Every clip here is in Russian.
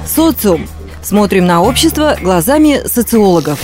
Социум. Смотрим на общество глазами социологов.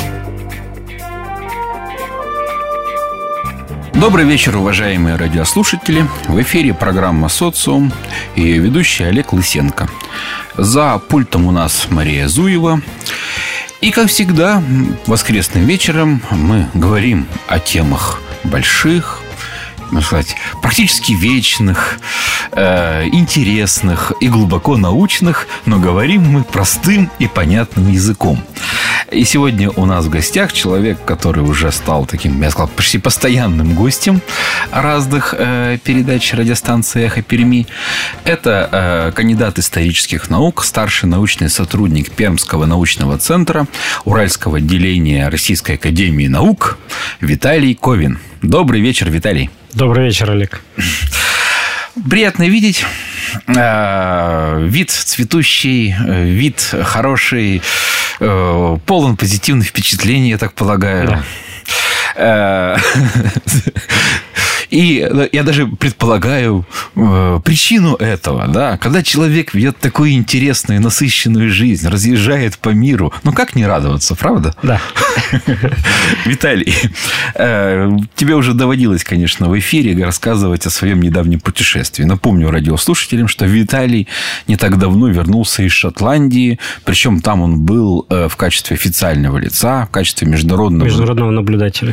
Добрый вечер, уважаемые радиослушатели. В эфире программа «Социум» и ее ведущий Олег Лысенко. За пультом у нас Мария Зуева. И, как всегда, воскресным вечером мы говорим о темах больших, можно сказать, практически вечных, интересных и глубоко научных, но говорим мы простым и понятным языком. И сегодня у нас в гостях человек, который уже стал таким, я сказал, почти постоянным гостем разных передач радиостанции «Эхо Перми». Это кандидат исторических наук, старший научный сотрудник Пермского научного центра Уральского отделения Российской академии наук Виталий Ковин. Добрый вечер, Виталий. Добрый вечер, Олег. Приятно видеть. Вид цветущий, вид хороший, полон позитивных впечатлений, я так полагаю. Да. И я даже предполагаю причину этого, да, когда человек ведет такую интересную, насыщенную жизнь, разъезжает по миру, ну как не радоваться, правда? Да. Виталий, тебе уже доводилось, конечно, в эфире рассказывать о своем недавнем путешествии. Напомню радиослушателям, что Виталий не так давно вернулся из Шотландии, причем там он был в качестве официального лица, в качестве международного наблюдателя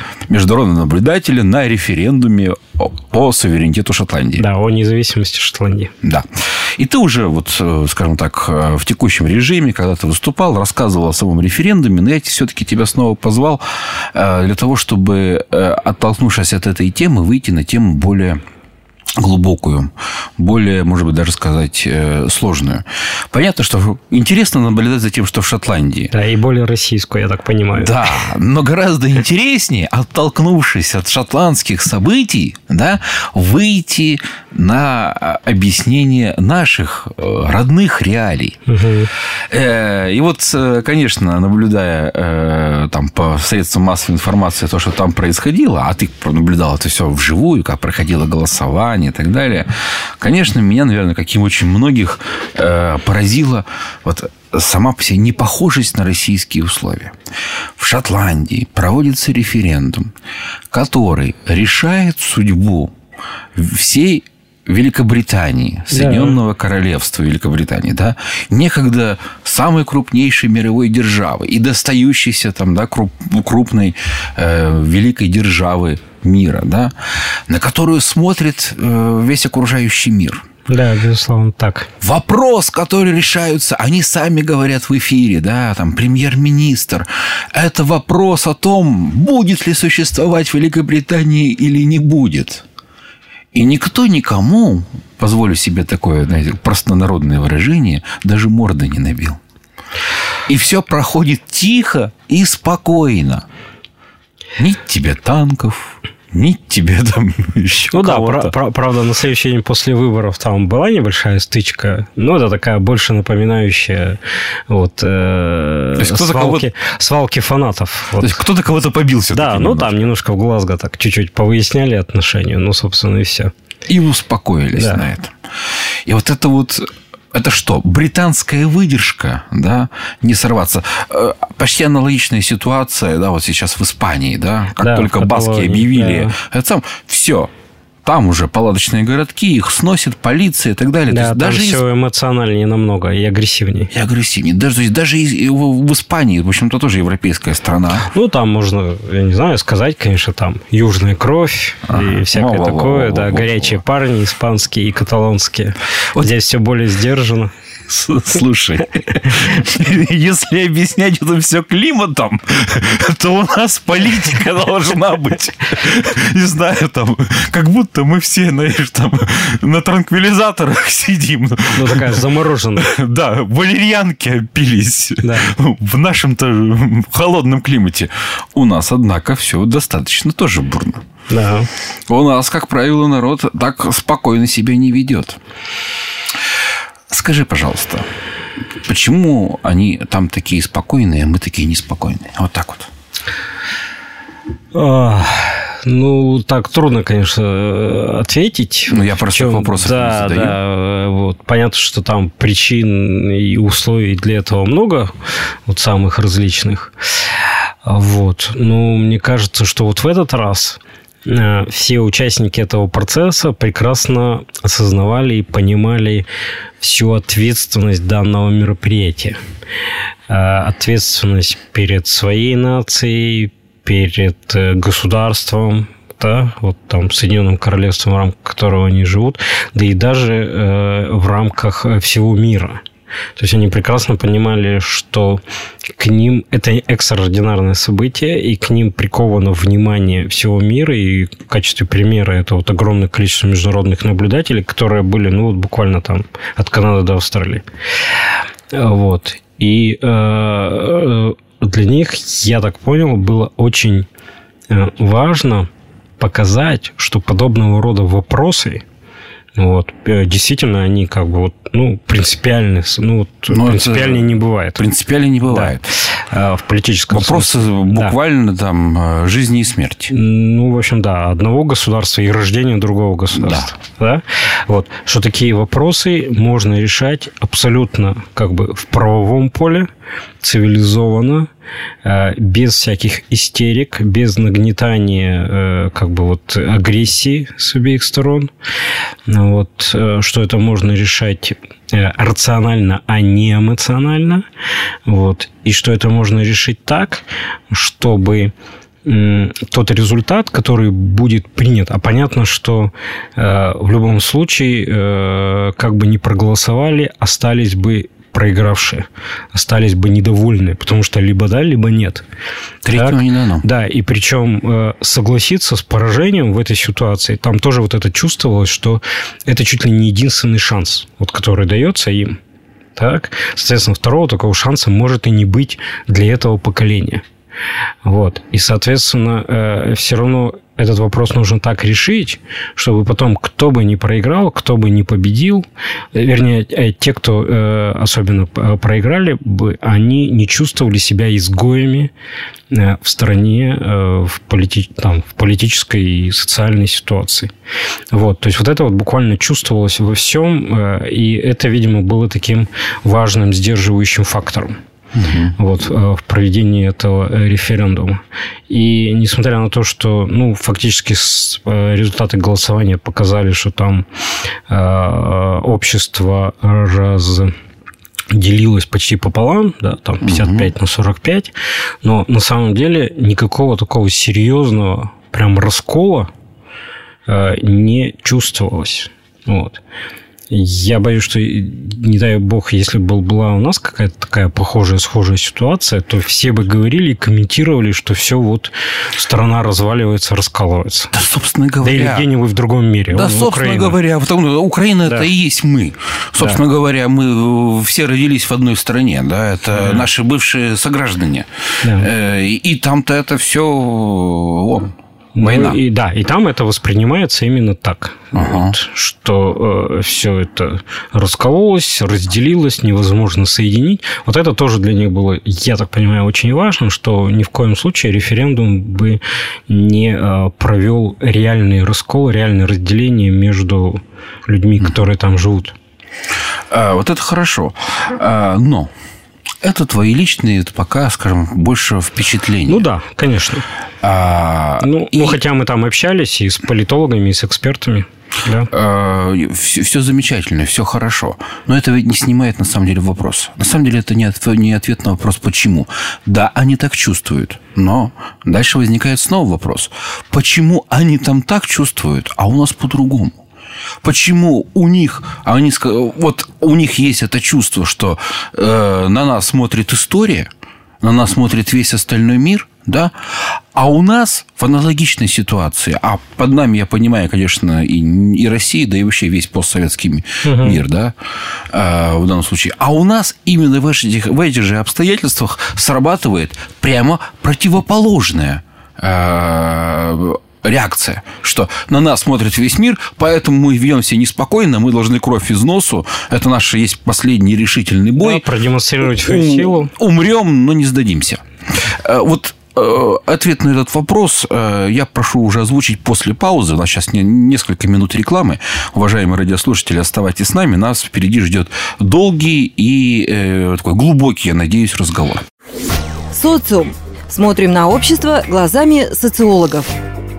на референдуме по суверенитету Шотландии. Да, о независимости Шотландии. Да. И ты уже, вот, скажем так, в текущем режиме, когда ты выступал, рассказывал о самом референдуме, но я все-таки тебя снова позвал для того, чтобы, оттолкнувшись от этой темы, выйти на тему более глубокую, более, может быть, даже сказать, сложную. Понятно, что интересно наблюдать за тем, что в Шотландии. Да, и более российскую, я так понимаю. Да, но гораздо интереснее, оттолкнувшись от шотландских событий, да, выйти на объяснение наших родных реалий. Угу. И вот, конечно, наблюдая там по средствам массовой информации то, что там происходило, а ты наблюдал это все вживую, как проходило голосование и так далее, конечно, меня, наверное, как и очень многих, поразила вот сама по себе непохожесть на российские условия. В Шотландии проводится референдум, который решает судьбу всей Великобритании, Соединенного Королевства Великобритании, да, некогда самой крупнейшей мировой державы и достающейся там, да, крупной великой державы мира, да, на которую смотрит весь окружающий мир. Да, безусловно, так. Вопрос, который решаются, они сами говорят в эфире, да, там, премьер-министр. Это вопрос о том, будет ли существовать Великобритания или не будет. И никто никому, позволю себе такое, знаете, простонародное выражение, даже морды не набил. И все проходит тихо и спокойно. Ни тебе танков, ни тебе там еще кого-то. Да, правда, на следующий день после выборов там была небольшая стычка. Но это такая больше напоминающая вот, свалки фанатов. Вот. То есть кто-то кого-то побился. Да, ну там немножко в Глазго так чуть-чуть повыясняли отношения. Ну, собственно, и все. И успокоились на этом. И вот это вот... Это что? Британская выдержка, да, не сорваться. Почти аналогичная ситуация, да, вот сейчас в Испании, да, как только баски объявили, это сам, все. Там уже палаточные городки, их сносит полиция и так далее. Да, то есть, там даже все эмоциональнее намного и агрессивнее. И агрессивнее. Даже в Испании, в общем-то, тоже европейская страна. Ну, там можно, я не знаю, сказать, конечно, там южная кровь и всякое такое. Да, горячие парни испанские и каталонские. Вот. Здесь все более сдержанно. Слушай, если объяснять это все климатом, то у нас политика должна быть, не знаю, там, как будто мы все, знаешь, там, на транквилизаторах сидим. Ну, такая замороженная. Да, валерьянки опились в нашем-то холодном климате. У нас, однако, все достаточно тоже бурно. Да. У нас, как правило, народ так спокойно себя не ведет. Скажи, пожалуйста, почему они там такие спокойные, а мы такие неспокойные? Вот так вот. Ну, так трудно, конечно, ответить. Ну, я просто вопросов не задаю. Да, вот. Понятно, что там причин и условий для этого много, вот самых различных. Вот. Но мне кажется, что вот в этот раз все участники этого процесса прекрасно осознавали и понимали всю ответственность данного мероприятия. Ответственность перед своей нацией, перед государством, да, вот там Соединенным Королевством, в рамках которого они живут, да и даже в рамках всего мира. То есть они прекрасно понимали, что к ним это экстраординарное событие, и к ним приковано внимание всего мира, и в качестве примера это вот огромное количество международных наблюдателей, которые были, ну, вот буквально там от Канады до Австралии. Вот. И для них, я так понял, было очень важно показать, что подобного рода вопросы, вот, действительно, они как бы вот, ну, принципиальны, ну, вот, принципиальнее не бывает. Принципиальнее не бывает. Да. В политическом вопросы смысле. Буквально там жизни и смерти. Ну, в общем, да, одного государства и рождения другого государства. Да. Вот, что такие вопросы можно решать абсолютно как бы в правовом поле, цивилизованно, без всяких истерик, без нагнетания как бы вот агрессии с обеих сторон. Вот, что это можно решать рационально, а не эмоционально. Вот, и что это можно решить так, чтобы тот результат, который будет принят, а понятно, что в любом случае, как бы ни проголосовали, остались бы проигравшие, остались бы недовольны, потому что либо да, либо нет. Третьего не дано. Да, и причем согласиться с поражением в этой ситуации, там тоже вот это чувствовалось, что это чуть ли не единственный шанс, вот, который дается им. Так? Соответственно, второго такого шанса может и не быть для этого поколения. Вот. И, соответственно, все равно этот вопрос нужно так решить, чтобы потом, кто бы ни проиграл, кто бы ни победил, вернее, те, кто особенно проиграли бы, они не чувствовали себя изгоями в стране, в политической и социальной ситуации. Вот. То есть, вот это вот буквально чувствовалось во всем, и это, видимо, было таким важным сдерживающим фактором. Вот, в проведении этого референдума. И несмотря на то, что, ну, фактически результаты голосования показали, что там общество разделилось почти пополам, да, там 55 на 45, но на самом деле никакого такого серьезного прям раскола не чувствовалось. Вот. Я боюсь, что, не дай бог, если бы была у нас какая-то такая похожая, схожая ситуация, то все бы говорили и комментировали, что все вот страна разваливается, раскалывается. Да, собственно говоря. Да или где-нибудь в другом мире. Да, собственно говоря. Украина да. Это и есть мы. Собственно говоря, мы все родились в одной стране. Да, это наши бывшие сограждане. Да. И там-то это все... Война. Ну, и там это воспринимается именно так, вот, что все это раскололось, разделилось, невозможно соединить. Вот это тоже для них было, я так понимаю, очень важно, что ни в коем случае референдум бы не провел реальный раскол, реальное разделение между людьми, которые там живут. Вот это хорошо. Но это твои личные, пока, скажем, больше впечатления. Ну да, конечно. Хотя мы там общались и с политологами, и с экспертами. Да. Все замечательно, все хорошо. Но это ведь не снимает, на самом деле, вопрос. На самом деле, это не ответ на вопрос, почему. Да, они так чувствуют. Но дальше возникает снова вопрос. Почему они там так чувствуют, а у нас по-другому? Почему у них, вот у них есть это чувство, что на нас смотрит история, на нас смотрит весь остальной мир, да, а у нас в аналогичной ситуации, а под нами, я понимаю, конечно, и Россия, да и вообще весь постсоветский мир, да, в данном случае, а у нас именно в этих же обстоятельствах срабатывает прямо противоположная реакция, что на нас смотрит весь мир, поэтому мы ведем себя неспокойно, мы должны кровь из носу, это наш есть последний решительный бой. Да, продемонстрировать свою силу. Умрем, но не сдадимся. Вот ответ на этот вопрос я прошу уже озвучить после паузы. У нас сейчас несколько минут рекламы. Уважаемые радиослушатели, оставайтесь с нами. Нас впереди ждет долгий и такой глубокий, я надеюсь, разговор. Социум. Смотрим на общество глазами социологов.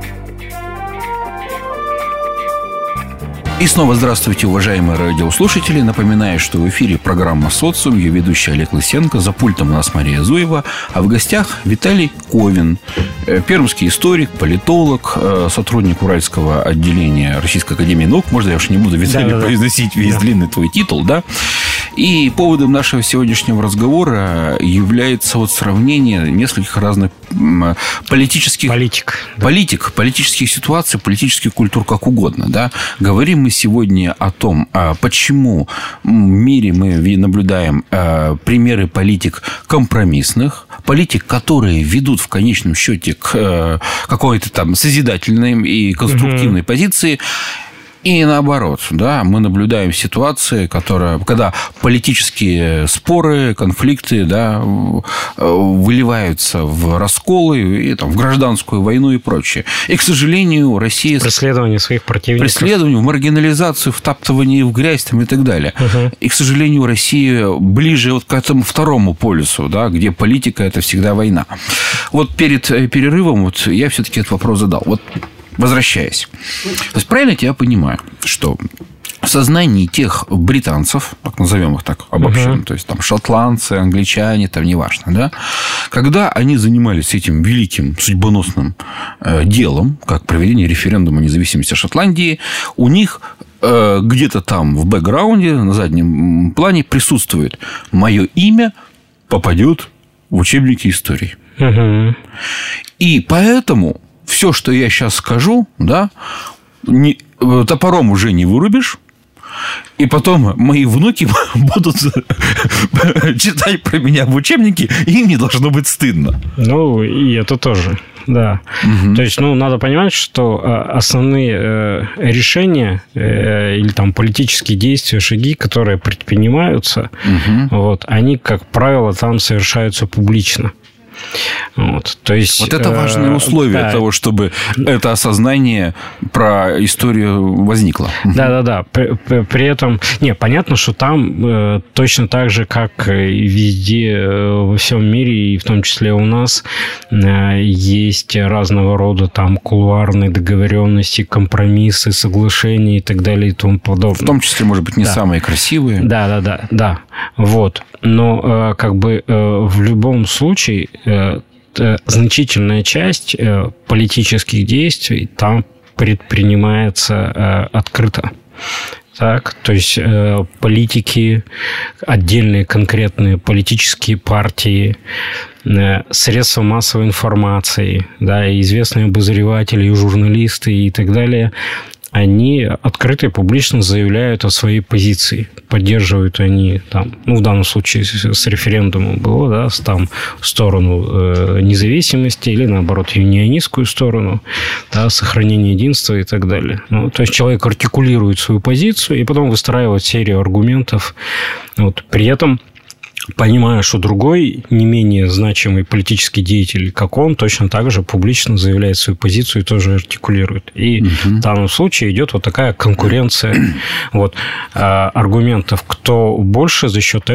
И снова здравствуйте, уважаемые радиослушатели. Напоминаю, что в эфире программа «Социум». Ее ведущий Олег Лысенко. За пультом у нас Мария Зуева. А в гостях Виталий Ковин. Пермский историк, политолог, сотрудник Уральского отделения Российской академии наук. Можно я уж не буду, Виталий, произносить весь длинный твой титул, да? И поводом нашего сегодняшнего разговора является вот сравнение нескольких разных политических ситуаций, политических культур, как угодно, да? Говорим мы сегодня о том, почему в мире мы наблюдаем примеры политик компромиссных, политик, которые ведут в конечном счете к какой-то там созидательной и конструктивной позиции. И наоборот, да, мы наблюдаем ситуации, когда политические споры, конфликты, да, выливаются в расколы, и, там, в гражданскую войну и прочее. И, к сожалению, Россия... Преследование своих противников. Преследование, маргинализацию, втаптывание в грязь там, и так далее. И, к сожалению, Россия ближе вот к этому второму полюсу, да, где политика – это всегда война. Вот перед перерывом вот я все-таки этот вопрос задал. Вот возвращаясь. То есть, правильно я тебя понимаю, что в сознании тех британцев, так назовем их так обобщенно, то есть там шотландцы, англичане, там неважно, да, когда они занимались этим великим судьбоносным делом, как проведение референдума о независимости Шотландии, у них где-то там в бэкграунде, на заднем плане присутствует: мое имя попадет в учебники истории. И поэтому все, что я сейчас скажу, да, топором уже не вырубишь. И потом мои внуки будут читать про меня в учебнике, и им не должно быть стыдно. Ну, и это тоже, да. То есть, надо понимать, что основные решения или там политические действия, шаги, которые предпринимаются, вот, они, как правило, там совершаются публично. То есть, вот это важное условие того, чтобы это осознание про историю возникло. Да. При этом, понятно, что там точно так же, как и везде во всем мире, и в том числе у нас, есть разного рода там кулуарные договоренности, компромиссы, соглашения и так далее и тому подобное. В том числе, может быть, не самые красивые. Да. Вот. Но в любом случае значительная часть политических действий там предпринимается открыто. Так, то есть политики, отдельные конкретные политические партии, средства массовой информации, да, и известные обозреватели, и журналисты и так далее, они открыто и публично заявляют о своей позиции. Поддерживают они там, в данном случае с референдумом было, да, там в сторону независимости или, наоборот, юнионистскую сторону, да, сохранение единства и так далее. То есть человек артикулирует свою позицию и потом выстраивает серию аргументов. Вот. При этом, понимая, что другой, не менее значимый политический деятель, как он, точно так же публично заявляет свою позицию и тоже артикулирует. И в данном случае идет вот такая конкуренция аргументов, кто больше за счет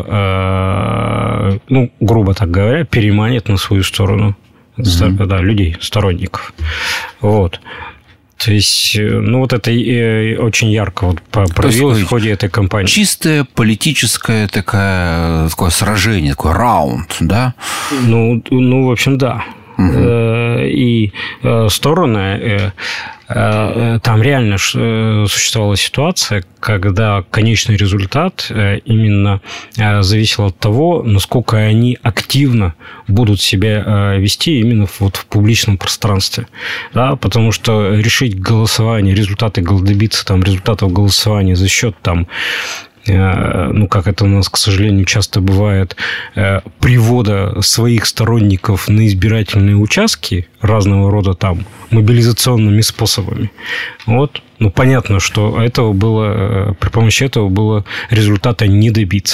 этого, грубо так говоря, переманит на свою сторону людей, сторонников. Вот. То есть, это очень ярко проявилось в ходе этой кампании. Чистое политическое такое сражение, такой раунд, да? В общем, да. И стороны... Там реально существовала ситуация, когда конечный результат именно зависел от того, насколько они активно будут себя вести именно в публичном пространстве. Да? Потому что решить голосование, добиться результатов голосования за счет как это у нас, к сожалению, часто бывает, привода своих сторонников на избирательные участки разного рода мобилизационными способами. Понятно, что при помощи этого было результата не добиться.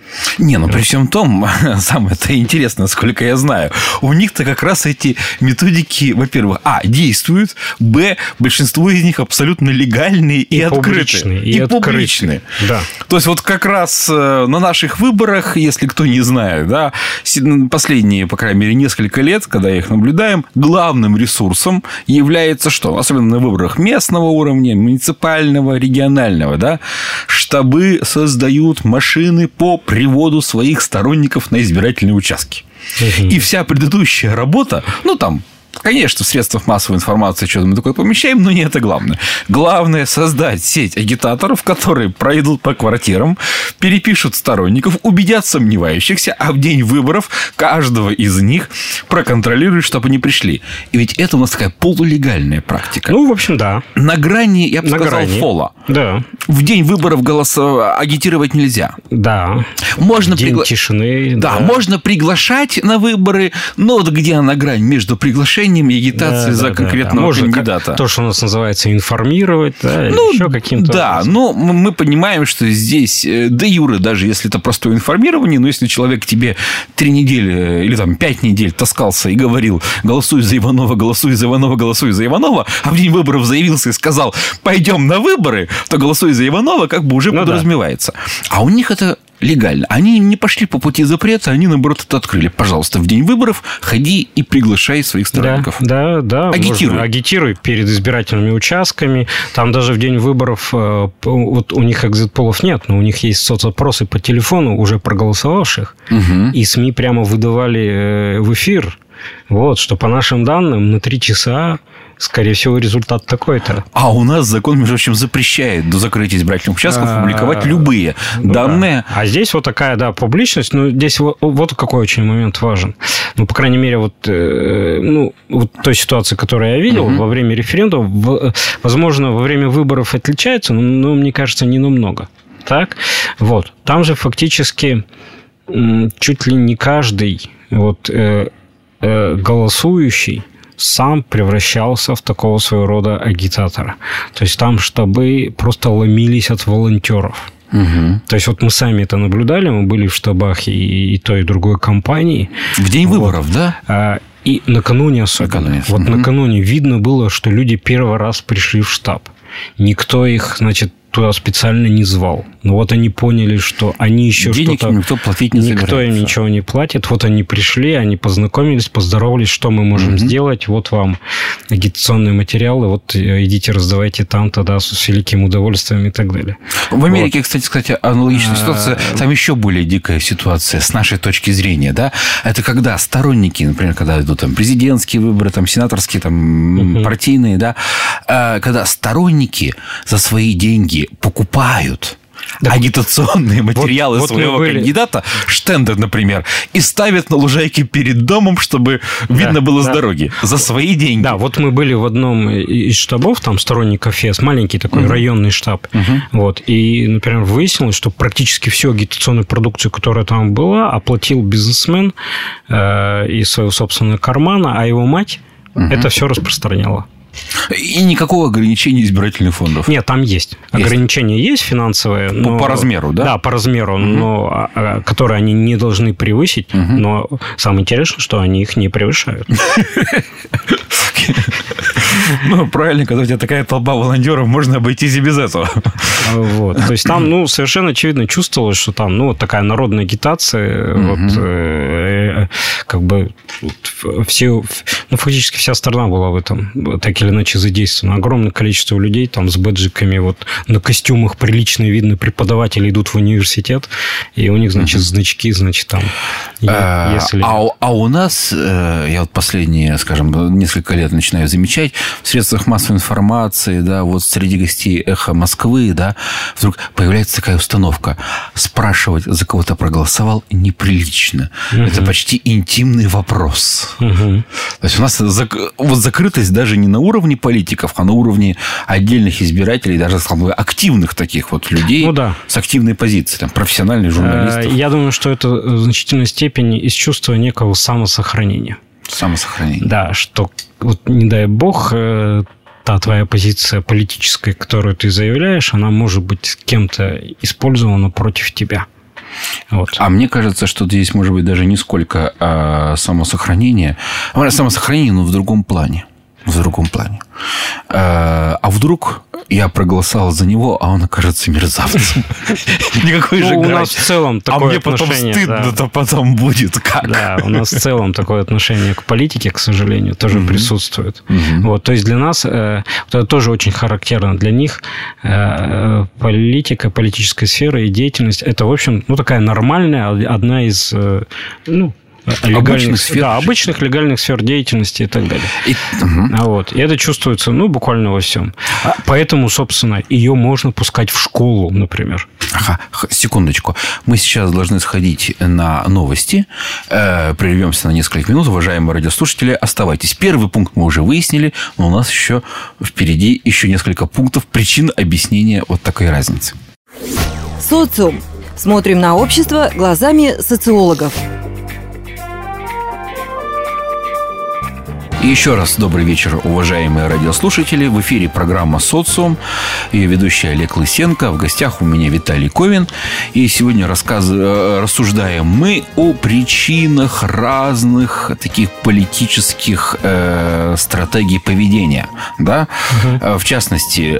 Не, ну при всем том, самое-то интересное, насколько я знаю, у них-то как раз эти методики, во-первых, действуют, большинство из них абсолютно легальные и открытые. И публичные. Да. То есть, вот как раз на наших выборах, если кто не знает, да, последние, по крайней мере, несколько лет, когда их наблюдаем, главным ресурсом является что? Особенно на выборах местного уровня, муниципального, регионального, да, штабы создают машины по приводу своих сторонников на избирательные участки. И вся предыдущая работа, там, конечно, в средствах массовой информации что-то мы такое помещаем, но не это главное. Главное – создать сеть агитаторов, которые пройдут по квартирам, перепишут сторонников, убедят сомневающихся, а в день выборов каждого из них проконтролируют, чтобы они пришли. И ведь это у нас такая полулегальная практика. В общем, да. На грани, я бы сказал, фола. Да. В день выборов агитировать нельзя. Да. День тишины. Да, можно приглашать на выборы, но вот где она грань между приглашением и агитацией за конкретного кандидата? То, что у нас называется информировать, еще каким-то... Да, но мы понимаем, что здесь де юре, даже если это простое информирование, но если человек тебе 3 недели или 5 недель таскался и говорил: голосуй за Иванова, голосуй за Иванова, голосуй заИванова, а в день выборов заявился и сказал: пойдем на выборы, то голосуй за Иванова как бы уже подразумевается. А у них это легально. Они не пошли по пути запрета, они, наоборот, это открыли. Пожалуйста, в день выборов ходи и приглашай своих сторонников. Да. Агитируй перед избирательными участками. Там даже в день выборов, вот у них экзит-полов нет, но у них есть соцопросы по телефону уже проголосовавших. И СМИ прямо выдавали в эфир, что по нашим данным на 3 часа скорее всего, результат такой-то. А у нас закон, между прочим, запрещает до закрытия избирательных участков публиковать любые данные. Да. А здесь вот такая, публичность. Здесь вот какой очень момент важен. По крайней мере, вот той ситуации, которую я видел во время референдума, возможно, во время выборов отличается, но мне кажется, не намного. Так? Там же фактически чуть ли не каждый голосующий сам превращался в такого своего рода агитатора. То есть там штабы просто ломились от волонтеров. То есть мы сами это наблюдали, мы были в штабах и той, и другой компании. В день выборов, да? И накануне особенно. Накануне видно было, что люди первый раз пришли в штаб. Никто их, туда специально не звал. Но они поняли, что они еще денег что-то... никто платить не собирается. Никто им ничего не платит. Они пришли, они познакомились, поздоровались, что мы можем сделать. Вам агитационные материалы, идите раздавайте там-то, с великим удовольствием и так далее. В Америке, кстати, аналогичная ситуация. Там еще более дикая ситуация с нашей точки зрения, да? Это когда сторонники, например, когда идут президентские выборы, сенаторские, партийные, да? Когда сторонники за свои деньги покупают агитационные материалы своего кандидата, штенды, например, и ставят на лужайке перед домом, чтобы видно было с дороги, за свои деньги. Да, мы были в одном из штабов, там сторонников ФЕС, маленький такой районный штаб. И, например, выяснилось, что практически всю агитационную продукцию, которая там была, оплатил бизнесмен из своего собственного кармана, а его мать это все распространяла. И никакого ограничения избирательных фондов? Нет, там есть. Ограничения есть финансовые. По размеру, да? Да, по размеру, но которые они не должны превысить. Но самое интересное, что они их не превышают. Правильно, когда у тебя такая толпа волонтеров, можно обойтись и без этого. То есть там, совершенно очевидно чувствовалось, что там, такая народная агитация, фактически вся страна была в этом так или иначе задействована. Огромное количество людей там с бэджиками, на костюмах прилично видно, преподаватели идут в университет, и у них, значки, там. А у нас, я последние, скажем, несколько лет начинаю замечать, в средствах массовой информации, среди гостей «Эхо Москвы», вдруг появляется такая установка: спрашивать, за кого ты проголосовал, неприлично. Это почти интимный вопрос. То есть у нас закрытость даже не на уровне политиков, а на уровне отдельных избирателей, даже активных таких людей с активной позицией, профессиональных журналистов. Я думаю, что это в значительной степени из чувства некого самосохранения. Самосохранение. Да, что не дай бог, та твоя позиция политическая, которую ты заявляешь, она может быть кем-то использована против тебя. Вот. А мне кажется, что здесь может быть даже не сколько самосохранение, но в другом плане. А вдруг я проголосовал за него, а он окажется мерзавцем. Никакой же у нас в целом такое отношение. А мне потом стыдно-то потом будет. Как? Да, у нас в целом такое отношение к политике, к сожалению, тоже присутствует. Вот, то есть для нас, это тоже очень характерно для них, политика, политическая сфера и деятельность, это, в общем, такая нормальная, одна из, обычных легальных сфер деятельности и так далее. И это чувствуется, буквально во всем. Поэтому, собственно, ее можно пускать в школу, например. Секундочку. Мы сейчас должны сходить на новости. Прервемся на несколько минут. Уважаемые радиослушатели, оставайтесь. Первый пункт мы уже выяснили, но у нас еще впереди несколько пунктов причин объяснения вот такой разницы. Социум. Смотрим на общество глазами социологов. И еще раз добрый вечер, уважаемые радиослушатели. В эфире программа «Социум». Ее ведущий Олег Лысенко. В гостях у меня Виталий Ковин. И сегодня рассуждаем мы о причинах разных таких политических стратегий поведения. Да? В частности,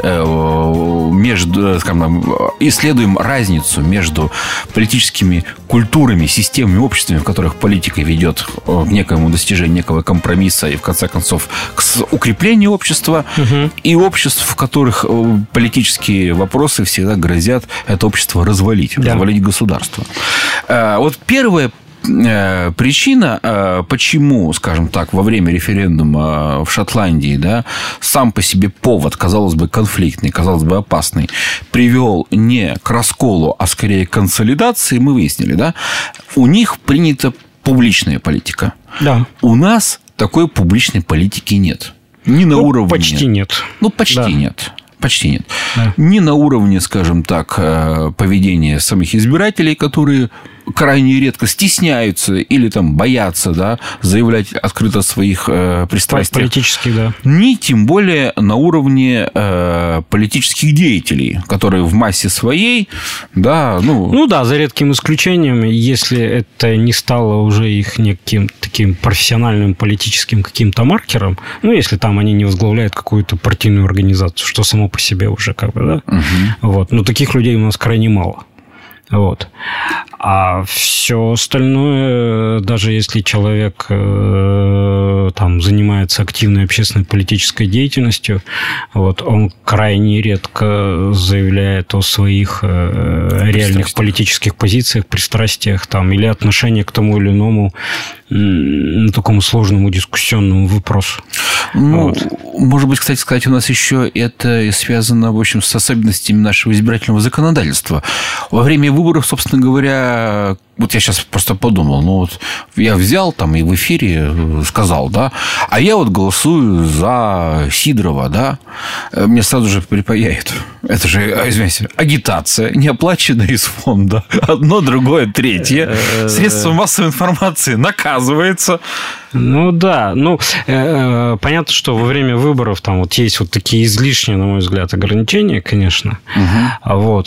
исследуем разницу между политическими культурами, системами, обществами, в которых политика ведет к некому достижению некого компромисса и, в конце концов, к укреплению общества, и обществ, в которых политические вопросы всегда грозят это общество развалить государство. Вот первая причина, почему, скажем так, во время референдума в Шотландии, сам по себе повод, казалось бы, конфликтный, казалось бы, опасный, привел не к расколу, а скорее к консолидации, мы выяснили, у них принята публичная политика. Да. У нас такой публичной политики нет. Ни на уровне... Почти нет. Почти нет. Да. Ни на уровне, скажем так, поведения самих избирателей, которые крайне редко стесняются или боятся заявлять открыто о своих пристрастиях. Политических, Ни тем более на уровне политических деятелей, которые в массе своей, за редким исключением, если это не стало уже их неким таким профессиональным политическим каким-то маркером, если там они не возглавляют какую-то партийную организацию, что само по себе уже но таких людей у нас крайне мало. А все остальное, даже если человек занимается активной общественной политической деятельностью, он крайне редко заявляет о своих реальных политических позициях, пристрастиях или отношении к тому или иному такому сложному дискуссионному вопросу. Может быть, кстати сказать, у нас еще это связано, в общем, с особенностями нашего избирательного законодательства. Во время выборов, собственно говоря, я сейчас просто подумал, я взял и в эфире сказал, а я голосую за Сидорова, мне сразу же припаяет. Это же, извините, агитация, неоплаченная из фонда. Одно, другое, третье. Средства массовой информации наказывается. Понятно, что во время выборов есть такие излишние, на мой взгляд, ограничения, конечно. В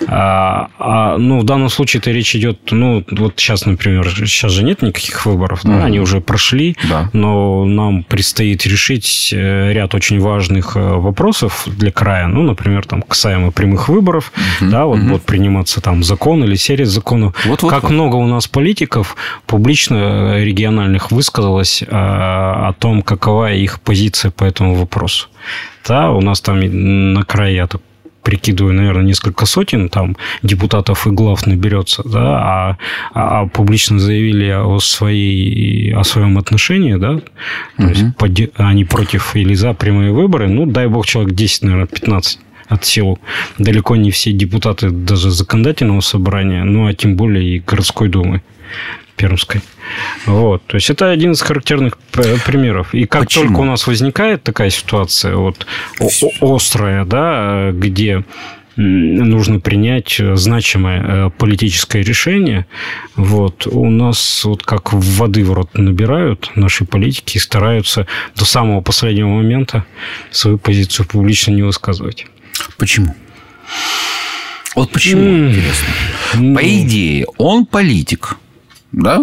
данном случае-то речь идет, сейчас, например, сейчас же нет никаких выборов, они уже прошли, но нам предстоит решить ряд очень важных вопросов для края, например, касаемо прямых выборов, будут приниматься закон или серия законов. Как много у нас политиков публично региональных высказалось о том, какова их позиция по этому вопросу. У нас на крае, я так прикидываю, наверное, несколько сотен депутатов и глав наберется, а публично заявили о своем отношении, то есть они против или за прямые выборы, дай бог, человек 10, наверное, 15 от силы. Далеко не все депутаты даже законодательного собрания, а тем более и городской думы Пермской. То есть это один из характерных примеров. И как только у нас возникает такая ситуация острая, где нужно принять значимое политическое решение, у нас как воды в рот набирают наши политики и стараются до самого последнего момента свою позицию публично не высказывать. Почему? Вот почему, интересно? По идее, он политик, да?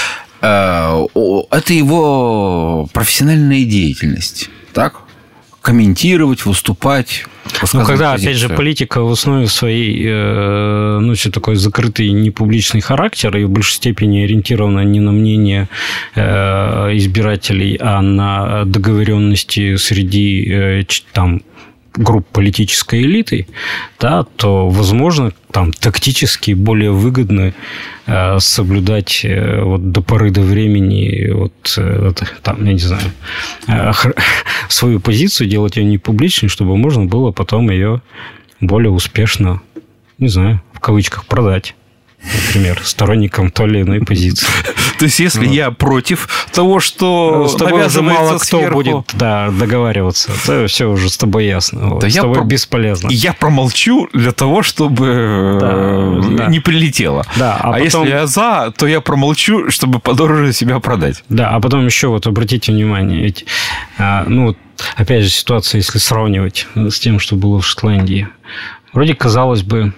Это его профессиональная деятельность, так? Комментировать, выступать, рассказывать когда, позицию. Опять же, политика в основе своей, носит такой закрытый, непубличный характер и в большей степени ориентирована не на мнение избирателей, а на договоренности среди там групп политической элиты, да, то, возможно, там тактически более выгодно соблюдать вот до поры до времени вот, там, я не знаю, свою позицию, делать ее не публичной, чтобы можно было потом ее более успешно, не знаю, в кавычках продать. Например, сторонникам той или иной позиции. То есть, если я против того, что с тобой уже мало кто будет договариваться, то все уже с тобой ясно. С тобой бесполезно. Я промолчу для того, чтобы не прилетело. А если я за, то я промолчу, чтобы подороже себя продать. Да, а потом еще вот обратите внимание, ведь, опять же, ситуация, если сравнивать с тем, что было в Шотландии, вроде казалось бы,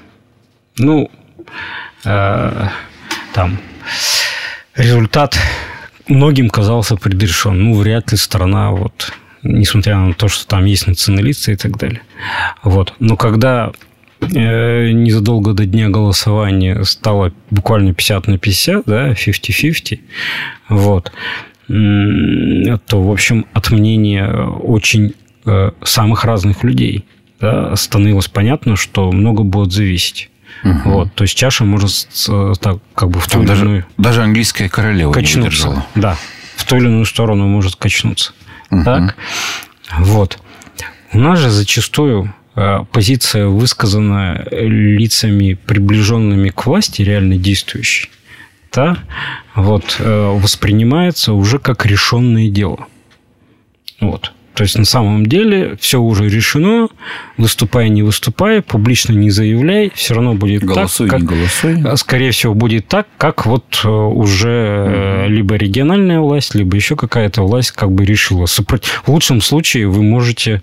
там результат многим казался предрешен. Вряд ли страна, вот, несмотря на то, что там есть националисты и так далее. Вот. Но когда незадолго до дня голосования стало буквально 50 на 50, да, 50-50, вот, то, в общем, от мнения очень самых разных людей, да, становилось понятно, что много будет зависеть. Вот, то есть чаша может так, как бы в ту или иную... Даже английская королева качнуться, не выдержала. Да, в ту или иную сторону может качнуться. Так? Вот. У нас же зачастую позиция, высказанная лицами, приближенными к власти, реально действующей, да, вот, воспринимается уже как решенное дело. Вот. То есть, на самом деле, все уже решено, выступай, не выступай, публично не заявляй, все равно будет голосуй, так, не голосуй. Скорее всего, будет так, как вот уже либо региональная власть, либо еще какая-то власть как бы решила. В лучшем случае вы можете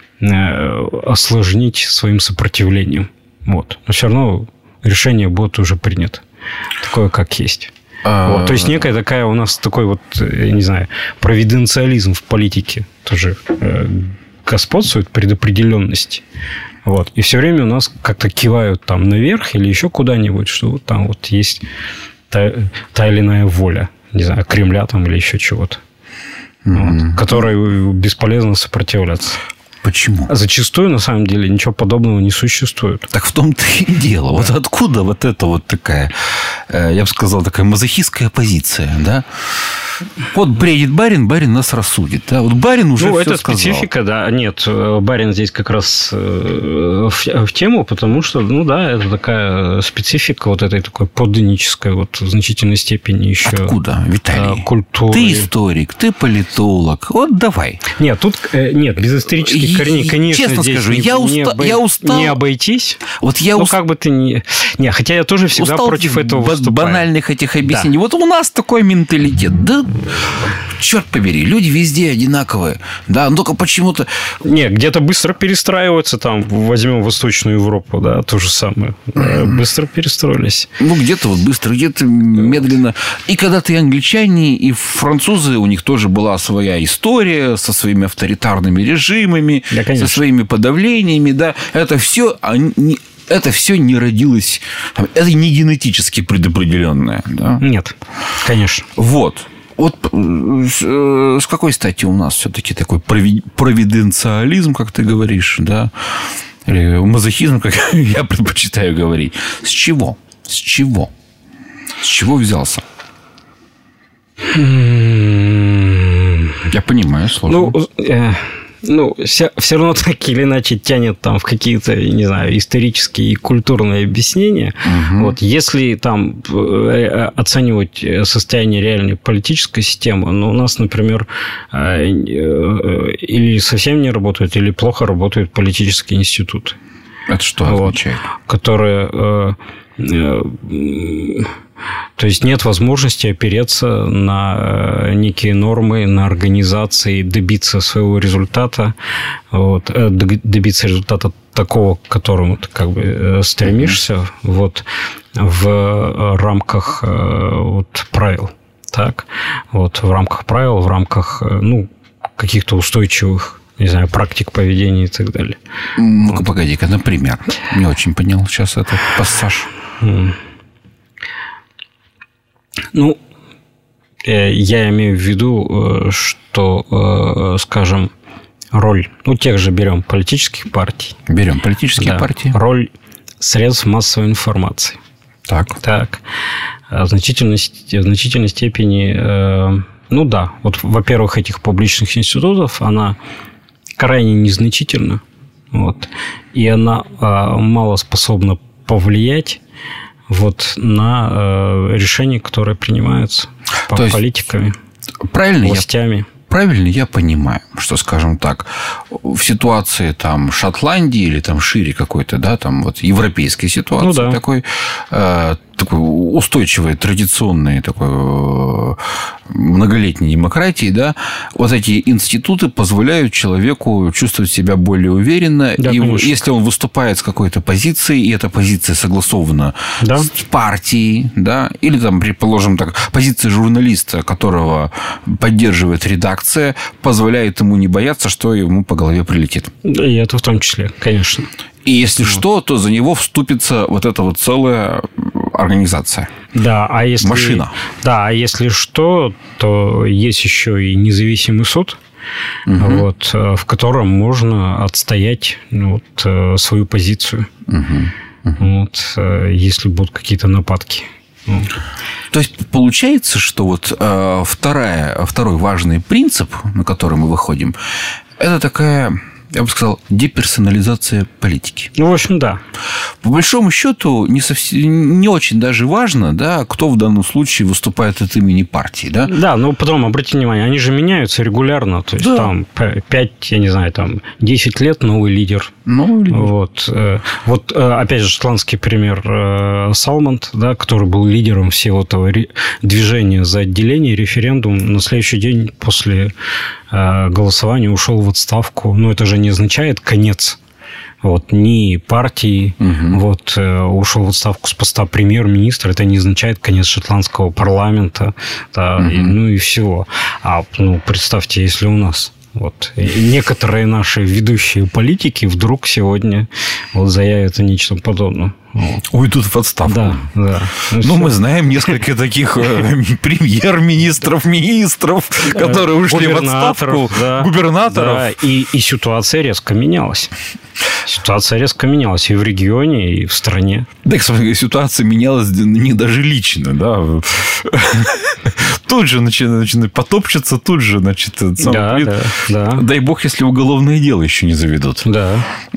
осложнить своим сопротивлением. Вот. Но все равно решение будет уже принято. Такое, как есть. Вот, то есть, некая такая у нас такой вот, я не знаю, провиденциализм в политике тоже господствует, предопределенность. Вот. И все время у нас как-то кивают там наверх или еще куда-нибудь, что вот там вот есть та или иная воля, не знаю, Кремля там или еще чего-то, вот, которой бесполезно сопротивляться. Почему? А зачастую, на самом деле, ничего подобного не существует. Так в том-то и дело. Вот откуда вот эта вот такая, я бы сказал, такая мазохистская позиция, да? Вот бредит барин, барин нас рассудит. Да? Вот барин уже все это сказал. Специфика, да. Нет, барин здесь как раз в тему, потому что, это такая специфика вот этой такой подданнической, вот в значительной степени еще. Откуда, Виталий? Культуры. Ты историк, ты политолог. Вот давай. Нет, тут без исторических корней, конечно, честно здесь скажу, я устал. Не обойтись. Вот я как бы ты не... Не, хотя я тоже всегда против этого выступаю. Банальных этих объяснений. Да. Вот у нас такой менталитет. Да, черт побери, люди везде одинаковые. Да, но только почему-то... Не, где-то быстро перестраиваются. Там, возьмем Восточную Европу, да, то же самое. Быстро перестроились. Где-то вот быстро, где-то медленно. И когда-то и англичане, и французы, у них тоже была своя история со своими авторитарными режимами, да, со своими подавлениями. Да. Это все не родилось, это не генетически предопределенное. Да? Нет, конечно. Вот с какой стати у нас все-таки такой провиденциализм, как ты говоришь, да? Или мазохизм, как я предпочитаю говорить. С чего? С чего взялся? Я понимаю, сложно. Все равно так или иначе тянет там в какие-то, не знаю, исторические и культурные объяснения. Вот, если там оценивать состояние реальной политической системы, у нас, например, или совсем не работают, или плохо работают политические институты. Это что означает? Которые... То есть нет возможности опереться на некие нормы, на организации, добиться своего результата, добиться результата такого, к которому ты как бы стремишься, вот в рамках вот правил, так, вот в рамках правил, в рамках, ну, каких-то устойчивых, не знаю, практик поведения и так далее. Ну-ка, вот. Погоди-ка, например, не очень понял сейчас этот пассаж. Ну, я имею в виду, что, скажем, роль, ну, тех же берем политических партий. Берем политические партии. Роль средств массовой информации. Так. В значительной степени, ну да, вот, во-первых, этих публичных институтов, она крайне незначительна, вот, и она мало способна повлиять вот на решения, которые принимаются политиками, властями. Правильно я понимаю, что, скажем так, в ситуации там Шотландии или там шире какой-то, да, там вот европейской ситуации, ну, да. такой устойчивой, традиционной, такой многолетней демократии, да, вот эти институты позволяют человеку чувствовать себя более уверенно. Да, и конечно. Если он выступает с какой-то позицией, и эта позиция согласована с партией, да, или там, предположим, так, позиция журналиста, которого поддерживает редакция, позволяет ему не бояться, что ему по голове прилетит. И это в том числе, конечно. И если что, то за него вступится вот эта вот целая организация. Да, а если... Машина. Да, а если что, то есть еще и независимый суд, вот, в котором можно отстоять вот, свою позицию, вот, если будут какие-то нападки. То есть, получается, что вот второй важный принцип, на который мы выходим, это такая... Я бы сказал, деперсонализация политики. Ну, в общем, да. По большому счету, не очень даже важно, да, кто в данном случае выступает от имени партии. Да, да, но потом, обратите внимание, они же меняются регулярно. То есть, да. Там 5, я не знаю, там 10 лет новый лидер. Вот, опять же, шотландский пример Салмонд, да, который был лидером всего этого движения за отделение, референдум, на следующий день после голосования ушел в отставку. Но это же не означает конец вот, ни партии. Вот, ушел в отставку с поста премьер-министра. Это не означает конец шотландского парламента. Да, и всего. Представьте, если у нас... Вот. И некоторые наши ведущие политики вдруг сегодня вот заявят о нечто подобном. Вот. Уйдут в отставку. Да. Ну, мы знаем несколько таких премьер-министров, министров, которые ушли в отставку. Губернаторов. Да, и ситуация резко менялась. Ситуация резко менялась и в регионе, и в стране. Да, ситуация менялась не даже лично, да. Тут же начинает потопчется, тут же, значит, да. Дай бог, если уголовное дело еще не заведут. Да.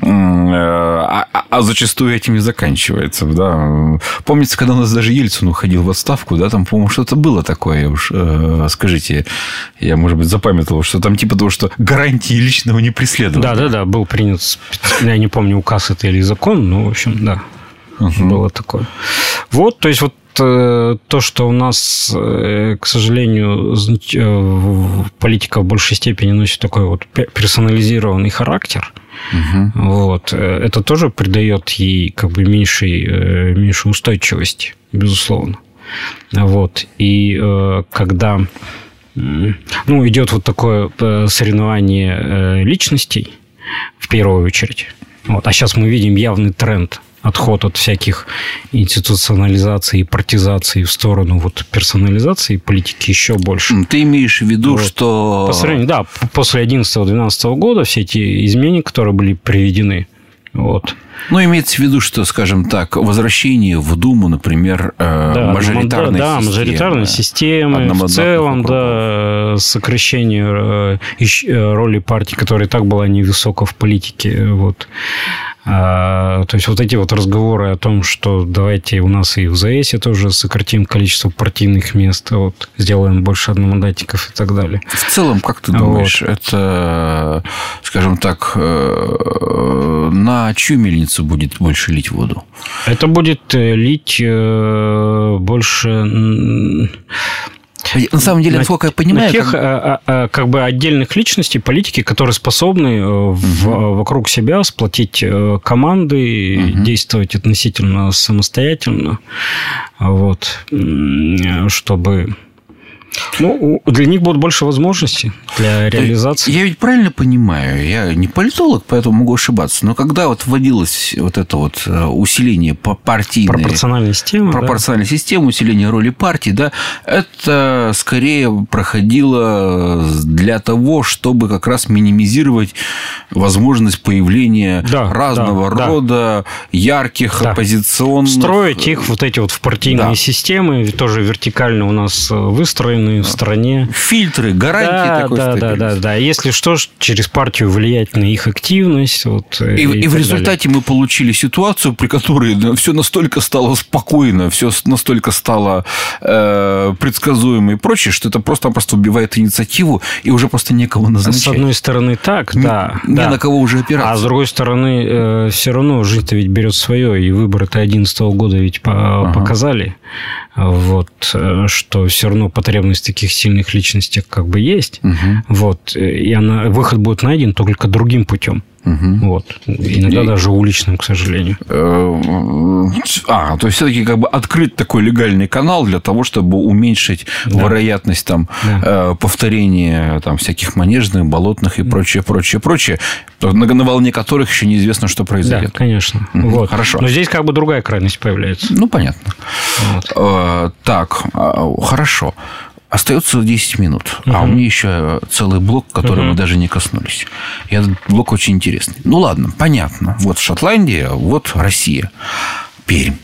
А зачастую этим и заканчивается, да. Помнится, когда у нас даже Ельцин уходил в отставку, да, там, по-моему, что-то было такое, уж скажите, я, может быть, запамятовал, что там типа того, что гарантии личного не преследования. Да, был принят, я не помню, указ это или закон, но, в общем, да, было такое. Вот, то есть, вот то, что у нас, к сожалению, политика в большей степени носит такой вот персонализированный характер, вот, это тоже придает ей как бы меньшей устойчивости, безусловно. Вот, и когда идет вот такое соревнование личностей, в первую очередь, вот, а сейчас мы видим явный тренд, отход от всяких институционализаций и партизаций в сторону вот персонализации политики еще больше. Ты имеешь в виду, вот. Что... После 2011-2012 года все эти изменения, которые были приведены, вот. Ну, имеется в виду, что, скажем так, возвращение в Думу, например, мажоритарной системы, в целом, сокращение роли партий, которая и так была невысока в политике, вот. То есть, вот эти вот разговоры о том, что давайте у нас и в ЗАЭСе тоже сократим количество партийных мест, вот, сделаем больше одномандатников и так далее. В целом, как ты думаешь, это, скажем так, на чью мельницу будет больше лить воду? Это будет лить больше... На самом деле, насколько я понимаю... тех как бы отдельных личностей, политики, которые способны вокруг себя сплотить команды, действовать относительно самостоятельно, вот, чтобы... Ну, для них будет больше возможностей для реализации. Я ведь правильно понимаю, я не политолог, поэтому могу ошибаться, но когда вот вводилось вот это вот усиление партийной... Пропорциональной системы, усиление роли партий, да, это скорее проходило для того, чтобы как раз минимизировать возможность появления разного рода ярких оппозиционных... Строить их вот эти вот в партийные системы, тоже вертикально у нас выстроены в стране. Фильтры, гарантии такой стабильности. Да. Если что, через партию влиять на их активность. Вот, и в результате мы получили ситуацию, при которой все настолько стало спокойно, все настолько стало предсказуемо и прочее, что это просто-напросто убивает инициативу, и уже просто некого назначать. С одной стороны, так, да. Не на кого уже опираться. А с другой стороны, все равно жизнь-то ведь берет свое, и выборы-то 2011 года ведь показали, вот, что все равно потребность в таких сильных личностях как бы есть. Вот, и выход будет найден только другим путем. Вот. Иногда даже уличным, к сожалению. То есть все-таки как бы открыть такой легальный канал для того, чтобы уменьшить вероятность там, повторения там, всяких манежных, болотных и прочее, на волне которых еще неизвестно, что произойдет. Да, конечно. Вот. Хорошо. Но здесь как бы другая крайность появляется. Ну, понятно. Вот. Так, хорошо. Остается 10 минут, а у меня еще целый блок, который мы даже не коснулись. И этот блок очень интересный. Ну, ладно, понятно. Вот Шотландия, вот Россия. Пермь.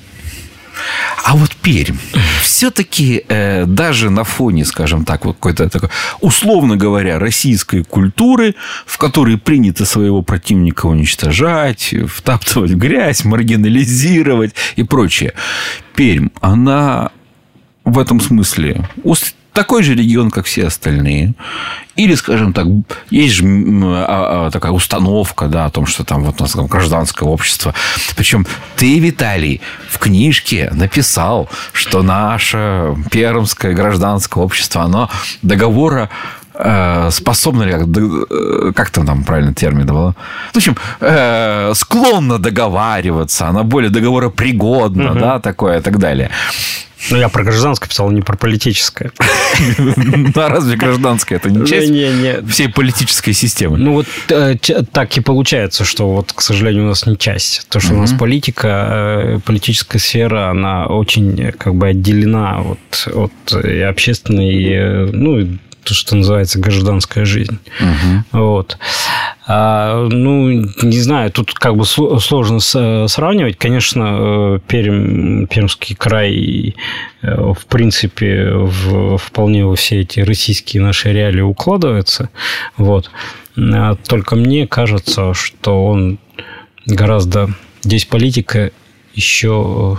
А вот Пермь все-таки даже на фоне, скажем так, вот какой-то такой, условно говоря, российской культуры, в которой принято своего противника уничтожать, втаптывать в грязь, маргинализировать и прочее, Пермь, она в этом смысле такой же регион, как все остальные. Или, скажем так, есть же такая установка, да, о том, что там вот у нас гражданское общество. Причем ты, Виталий, в книжке написал, что наше пермское гражданское общество, оно договора способно ли, как там правильно термин было? В общем, склонно договариваться, она более договоропригодна, да, такое и так далее. Ну, я про гражданское писал, не про политическое. А разве гражданское это не часть всей политической системы? Ну, вот так и получается, что вот, к сожалению, у нас не часть. То, что у нас политическая сфера, она очень как бы отделена от общественной, ну, то, что называется гражданская жизнь. Вот. Ну, не знаю, тут как бы сложно сравнивать. Конечно, Пермский край, в принципе, вполне во все эти российские наши реалии укладывается. Вот. Только мне кажется, что он гораздо... Здесь политика еще,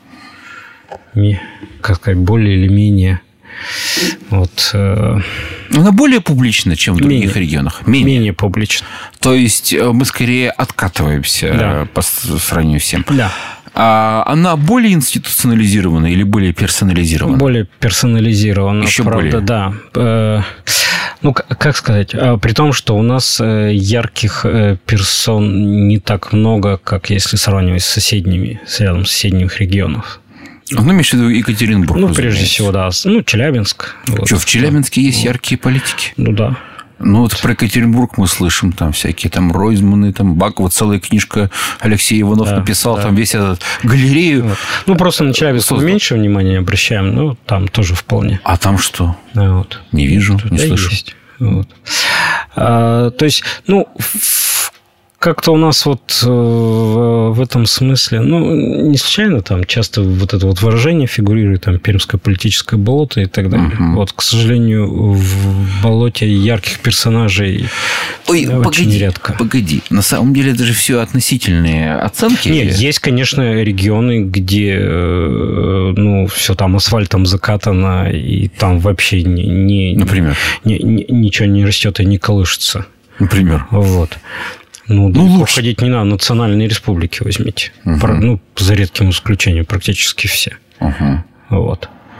как сказать, более или менее... Вот, она более публична, чем в других регионах? Менее публична. То есть мы скорее откатываемся по сравнению с всем. Да. Она более институционализирована или более персонализирована? Более персонализирована. Еще правда, более? Да. Ну, как сказать, при том, что у нас ярких персон не так много, как если сравнивать с соседними, рядом с соседних регионов. Ну, имеешь в виду Екатеринбург? Ну, прежде всего, да. Ну, Челябинск. Что, в Челябинске есть яркие политики? Ну, да. Ну, вот про Екатеринбург мы слышим, там всякие там Ройзманы, там вот целая книжка Алексей Иванов написал, там весь этот галерею. Вот. Ну, просто на Челябинск меньше внимания обращаем, но там тоже вполне. А там что? Вот. Не вижу, не слышу. Есть. Вот. То есть, ну, как-то у нас вот в этом смысле, ну, не случайно там часто вот это вот выражение фигурирует, там, пермское политическое болото и так далее. Вот, к сожалению, в болоте ярких персонажей очень редко. Погоди, на самом деле это же все относительные оценки. Нет, есть, конечно, регионы, где, ну, все там асфальтом закатано, и там вообще например? Ничего не растет и не колышется. Например? Вот. Ну лучше ходить не надо, национальные республики возьмите. Ну, за редким исключением, практически все. Вот.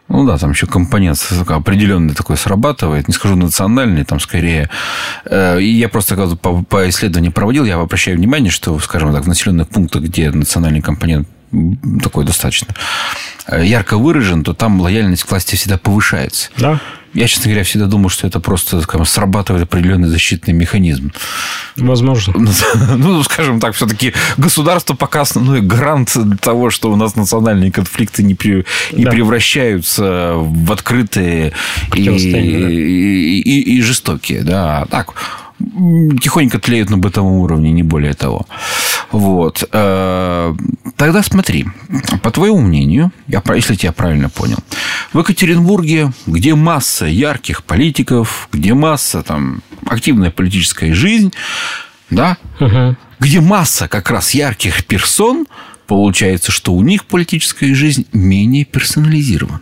Ну да, там еще компонент определенный такой срабатывает, не скажу национальный, там скорее. Я просто по исследованию проводил, я обращаю внимание, что, скажем так, в населенных пунктах, где национальный компонент такой достаточно ярко выражен, то там лояльность к власти всегда повышается. Да. Я, честно говоря, всегда думал, что это просто, скажем, срабатывает определенный защитный механизм. Возможно. Ну, скажем так, все-таки государство пока основной гарант того, что у нас национальные конфликты не превращаются в открытые и жестокие. Да, так. Тихонько тлеют на бытовом уровне, не более того. Вот. Тогда смотри, по твоему мнению, если я тебя правильно понял, в Екатеринбурге, где масса ярких политиков, где масса там, активная политическая жизнь, да, где масса как раз ярких персон, получается, что у них политическая жизнь менее персонализирована.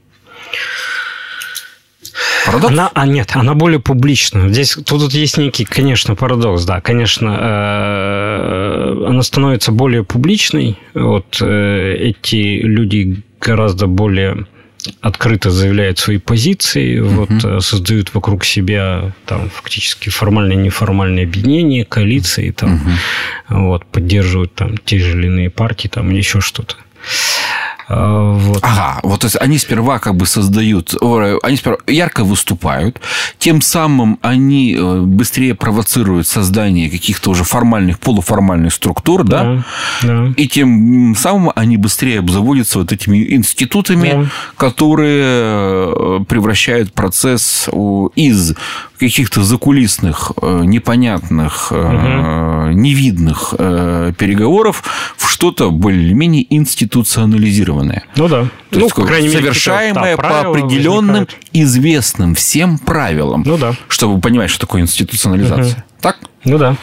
Парадокс? Она более публична. Тут есть некий, конечно, парадокс, да. Конечно, она становится более публичной. Вот эти люди гораздо более открыто заявляют свои позиции, создают вокруг себя там, фактически формальные и неформальные объединения, коалиции, там, поддерживают там, те же или иные партии там, или еще что-то. Вот. Ага, вот то есть они сперва как бы создают, они сперва ярко выступают, тем самым они быстрее провоцируют создание каких-то уже формальных, полуформальных структур, да? И тем самым они быстрее обзаводятся вот этими институтами, которые превращают процесс из каких-то закулисных, непонятных, невидных переговоров в что-то более-менее институционализированное. Ну да. То есть, по крайней мере, совершаемое по определенным известным всем правилам. Ну да. Чтобы понимать, что такое институционализация. Так? Ну да.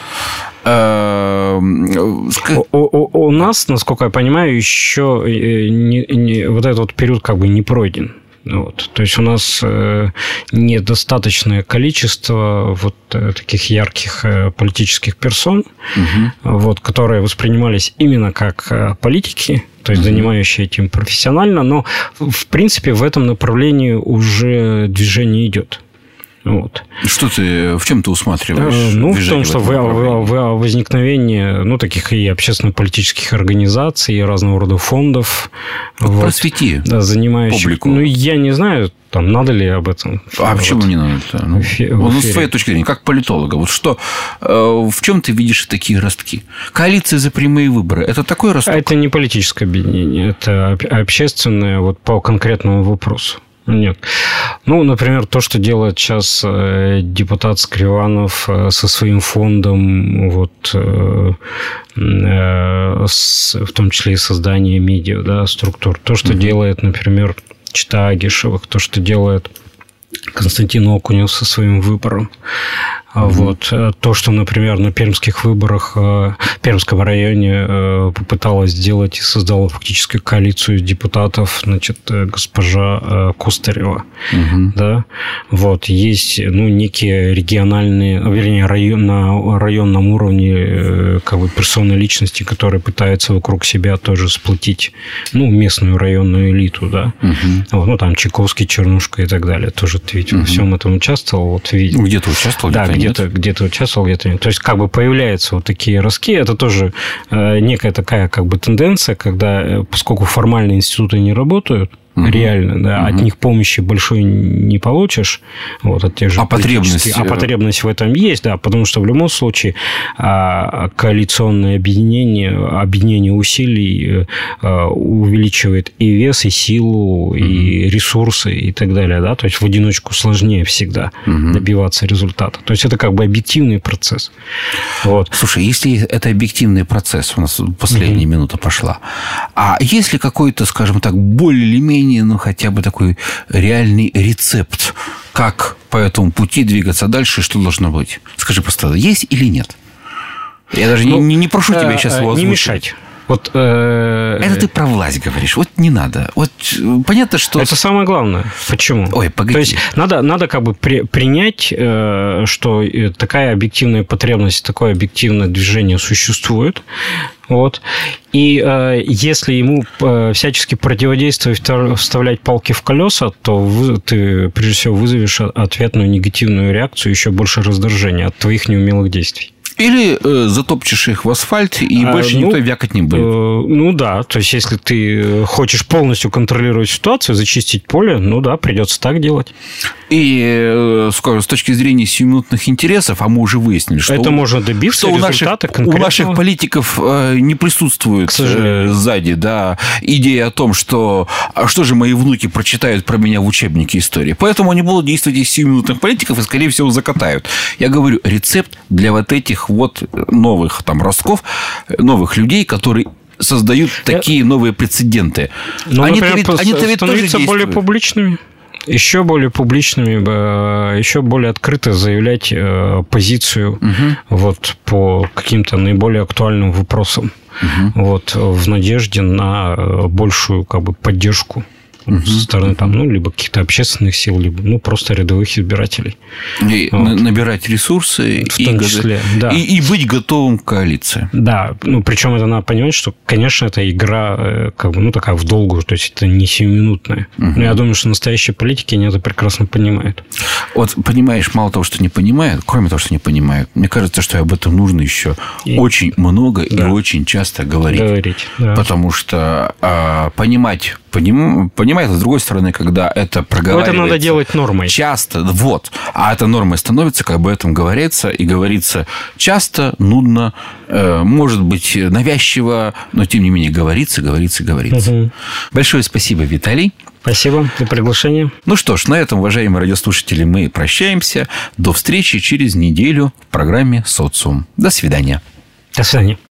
У нас, насколько я понимаю, еще вот этот вот период как бы не пройден. Вот. То есть у нас недостаточное количество вот таких ярких политических персон, которые воспринимались именно как политики, то есть занимающие этим профессионально, но в принципе в этом направлении уже движение идет. Вот. В чем ты усматриваешь? В том, что возникновение таких и общественно-политических организаций, и разного рода фондов. Просвети занимающих публику. Я не знаю, там, надо ли об этом. А почему не надо? С твоей точки зрения, как политолога, в чем ты видишь такие ростки? Коалиция за прямые выборы – это такой росток? Это не политическое объединение, это общественное по конкретному вопросу. Нет. Например, то, что делает сейчас депутат Скриванов со своим фондом, в том числе и создание медиа, структур. То, что делает, например, Чита Агишевых, то, что делает Константин Окунев со своим выбором. То, что, например, на пермских выборах в Пермском районе попыталась сделать и создала фактически коалицию депутатов, госпожа Кустарева. Да? Есть некие региональные, вернее, на районном уровне персоны личности, которые пытаются вокруг себя тоже сплотить местную районную элиту. Да? Там Чайковский, Чернушка и так далее. Тоже ты ведь во всем этом участвовал. Где-то участвовал, да, где-то участвовал, где-то нет. То есть, появляются вот такие ростки. Это тоже некая такая тенденция, когда, поскольку формальные институты не работают, реально, да, от них помощи большой не получишь, от тех же потребность в этом есть, да, потому что в любом случае коалиционное объединение усилий увеличивает и вес, и силу, и ресурсы, и так далее, да, то есть в одиночку сложнее всегда добиваться результата. То есть это объективный процесс. Слушай, если это объективный процесс, у нас последняя минута пошла, а есть ли какой-то, скажем так, более или менее хотя бы такой реальный рецепт, как по этому пути двигаться дальше, что должно быть? Скажи просто, есть или нет? Я даже не прошу тебя сейчас его озвучить. Не мешать. Вот, это ты про власть говоришь. Вот не надо. Вот понятно, что... Это самое главное. Почему? Ой, погоди. То есть надо как бы принять, что такая объективная потребность, такое объективное движение существует. Вот. И если ему всячески противодействовать, вставлять палки в колеса, то ты, прежде всего, вызовешь ответную негативную реакцию, еще больше раздражения от твоих неумелых действий. Или затопчешь их в асфальт, и больше никто вякать не будет. Ну да, то есть, если ты хочешь полностью контролировать ситуацию, зачистить поле, ну да, придется так делать. И, скажем, с точки зрения сиюминутных интересов, а мы уже выяснили, что... Это можно добиться результата конкретного. У наших политиков не присутствует сзади, да, идея о том, что же мои внуки прочитают про меня в учебнике истории. Поэтому они будут действовать из сиюминутных политиков и, скорее всего, закатают. Я говорю, рецепт для вот этих вот новых там ростков, новых людей, которые создают такие новые прецеденты. Ну, Они-то ведь тоже действуют. Более публичными. Еще более публичными, еще более открыто заявлять позицию вот, по каким-то наиболее актуальным вопросам, вот, в надежде на большую как бы, поддержку со стороны там, ну, либо каких-то общественных сил, либо просто рядовых избирателей. И вот. Набирать ресурсы в том числе, да. и быть готовым к коалиции. Да, ну причем это надо понимать, что, конечно, это игра как бы, ну, такая в долгую, то есть это не сиюминутная. Но я думаю, что настоящие политики они это прекрасно понимают. Вот понимаешь, мало того, что не понимают, кроме того, что не понимают, мне кажется, что об этом нужно еще очень много и очень часто говорить. Да. Потому что понимать, с другой стороны, когда это проговаривается... Но это надо делать нормой. Часто, вот. А эта нормой становится, как бы этом говорится, и говорится часто, нудно, может быть, навязчиво, но, тем не менее, говорится. Большое спасибо, Виталий. Спасибо за приглашение. Ну что ж, на этом, уважаемые радиослушатели, мы прощаемся. До встречи через неделю в программе «Социум». До свидания. До свидания.